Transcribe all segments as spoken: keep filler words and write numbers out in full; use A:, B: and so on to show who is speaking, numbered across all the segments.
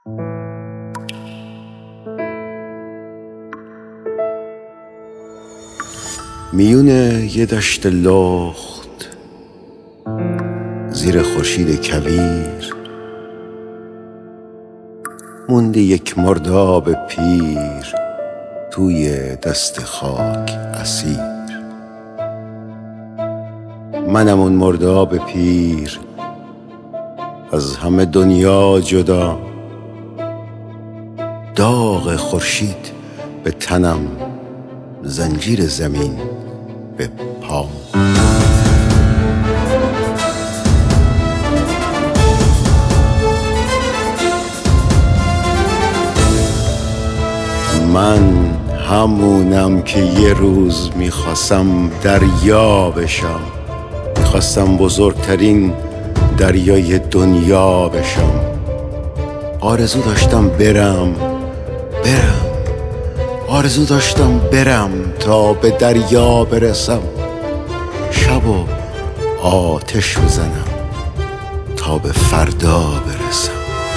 A: میون یه دشت لخت زیر خورشید کویر مونده یک مرداب پیر توی دست خاک اسیر. منم اون مرداب پیر از همه دنیا جدا، داغ خورشید به تنم، زنجیر زمین به پام. من همونم که یه روز میخواستم دریا بشم، میخواستم بزرگترین دریای دنیا بشم. آرزو داشتم برم برم آرزو داشتم برم تا به دریا برسم، شب و آتش بزنم تا به فردا برسم.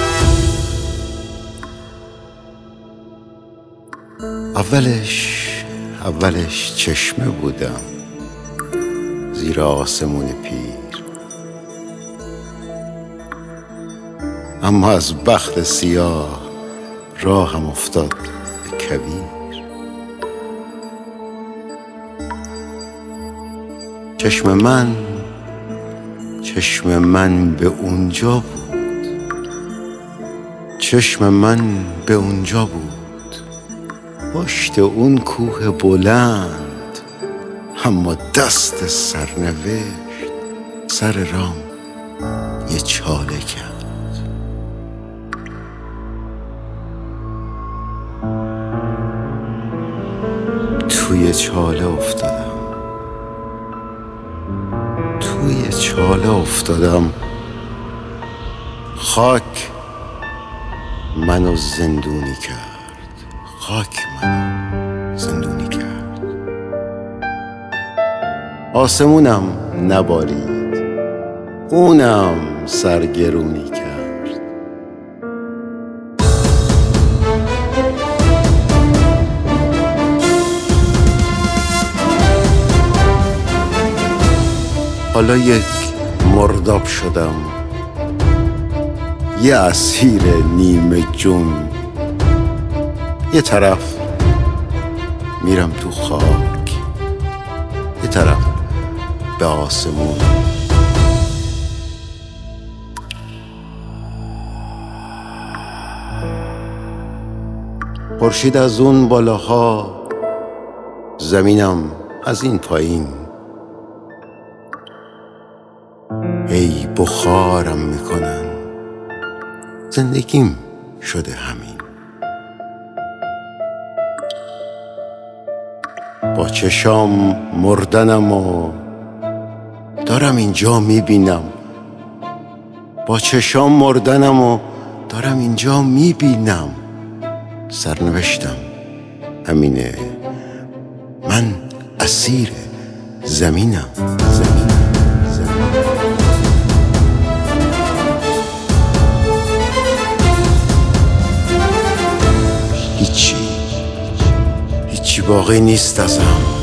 A: اولش اولش چشمه بودم زیر آسمون پیر، اما از بخت سیاه راهم افتاد به کویر. چشم من چشم من به اونجا بود، چشم من به اونجا بود، پشت اون کوه بلند، اما دست سرنوشت سر رام یه چاله کرد. توی چاله افتادم توی چاله افتادم خاک منو زندونی کرد، خاک منو زندونی کرد. آسمونم نبارید، اونم سرگرونی کرد. حالا یک مرداب شدم، یه اسیر نیمه جون. یه طرف میرم تو خاک، یه طرف به آسمون. خورشید از اون بالاها، زمینم از این پایین. ای بخارم میکنن، زندگیم شده همین. با چشام مردنم و دارم اینجا میبینم، با چشام مردنم و دارم اینجا میبینم. سرنوشتم همینه، من اسیر زمینم. زمین. زمین. هیچی هیچی باقی نیست ازم،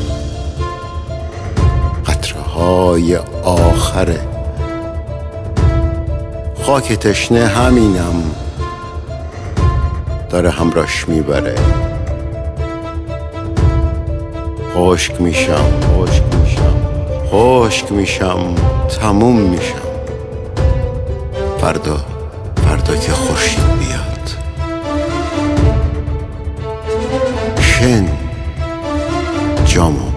A: قطره های آخره. خاک تشنه همینم، داره همراش میبره. خشک میشم خشک میشم خشک میشم تموم میشم. فردا فردا که خورشید بیاد، شن جامو